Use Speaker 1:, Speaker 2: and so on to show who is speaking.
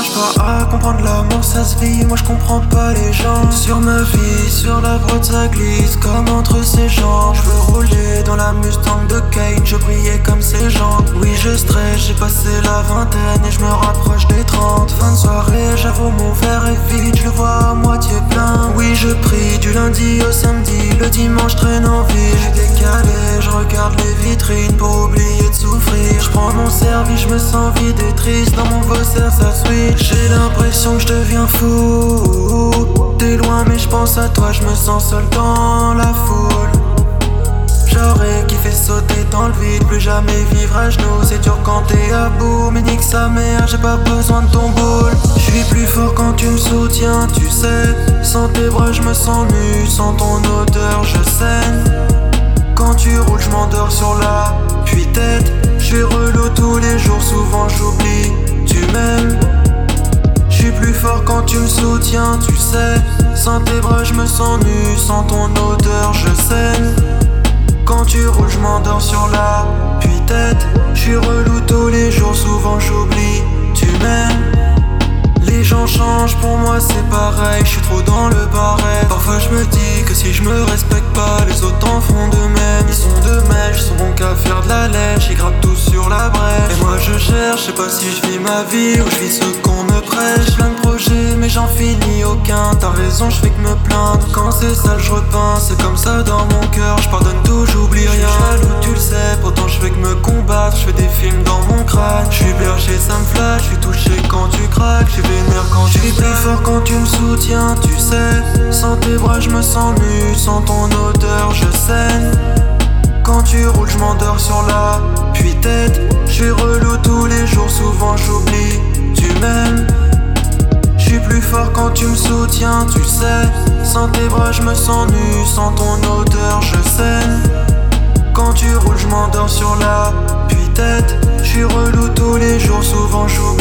Speaker 1: cherche pas à comprendre l'amour, ça se vit, moi je comprends pas les gens. Sur ma vie, sur la voie ça glisse comme entre ses jambes. Je veux rouler dans la Mustang de Kane, je brillais comme ses jambes. Oui je stresse, j'ai passé la vingtaine et je me rapproche des 30. Fin de soirée, j'avoue mon verre est vide, je le vois à moitié plein. Oui je prie du lundi au samedi, le dimanche traîne en ville. J'suis décalé, je regarde les vitrines pour oublier de souffrir. Je prends mon service, je me sens vide et triste, dans mon vaussaire ça switch. J'ai l'impression que je deviens fou. T'es loin mais je pense à toi, je me sens seul dans la foule. J'aurais kiffé sauter dans le vide, plus jamais vivre à genoux. C'est dur quand t'es à bout, mais nique sa mère, j'ai pas besoin de ton boule. J'suis plus fort quand tu me soutiens, tu sais. Sans tes bras je me sens nu, sans ton odeur je saigne. Quand tu roules je m'endors sur la tête. J'suis relou tous les jours, souvent j'oublie, tu m'aimes. J'suis plus fort quand tu me soutiens, tu sais. Sans tes bras je me sens nu, sans ton odeur je saigne. Quand tu roules je m'endors sur la tête. J'suis relou tous les jours, souvent j'oublie, tu m'aimes. Les gens changent, pour moi c'est pareil, j'suis trop dans le barrette. Parfois je me dis que si je me respecte pas, les autres en font de même. Ils sont de mèche, ils sont bons qu'à faire de la lèche, ils grattent tous sur la brèche. Et moi je cherche, je sais pas si je vis ma vie ou je vis ce qu'on me prêche. J'ai plein de projets mais j'en finis aucun, t'as raison je fais que me plaindre. Quand c'est sale je repeins, c'est comme ça dans mon cœur, je pardonne tout, j'oublie rien. J'suis jaloux tu le sais, pourtant je fais que me combattre, je fais des films dans mon crâne. Je suis berger ça me flatte, je suis touché quand tu craques, je suis vénère quand tu es plus fort quand tu me soutiens, tu sais. Sans tes bras je me sens nu, sans ton odeur je saigne. Quand tu roules je m'endors sur la tête. J'suis relou tous les jours, souvent j'oublie, tu m'aimes. J'suis plus fort quand tu me soutiens, tu sais. Sans tes bras je me sens nu, sans ton odeur je saigne. Quand tu roules je m'endors sur la tête. J'suis relou tous les jours, souvent j'oublie.